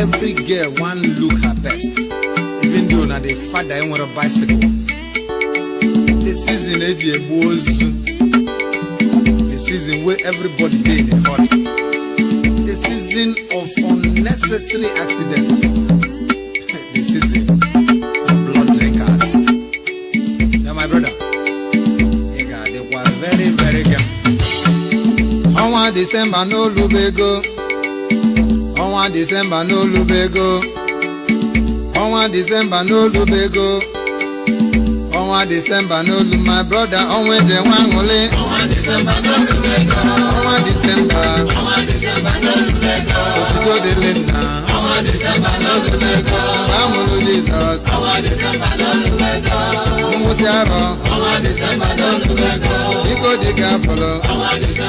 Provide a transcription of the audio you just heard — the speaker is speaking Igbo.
every girl one look her best, even though na the father ain't want a bicycle. The season age the season where everybody day in a hurry. The season of unnecessary accidents. The season for blood drinkers. Now my brother, they were very, very careful. On December no lubego. On December no lubego. On December no lubego. On December no lubego. My brother on Wednesday one only. On December no lubego. On December. On December no lubego. Go to the Linda. On December no lubego. Amunu Jesus. On December no lubego. Musiaro. On December no lubego. Iko dika follow. On December